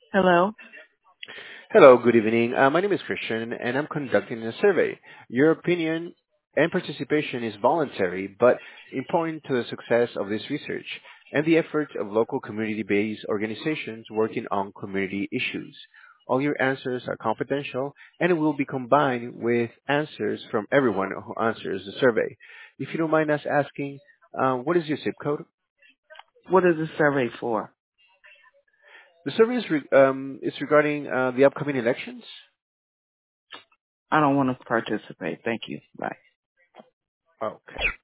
Hello. Hello, good evening. My name is Christian, and I'm conducting a survey. Your opinion and participation is voluntary, but important to the success of this research and the efforts of local community-based organizations working on community issues. All your answers are confidential and will be combined with answers from everyone who answers the survey. If you don't mind us asking, what is your zip code? What is the survey for? The survey is regarding the upcoming elections. I don't want to participate. Thank you. Bye. Okay.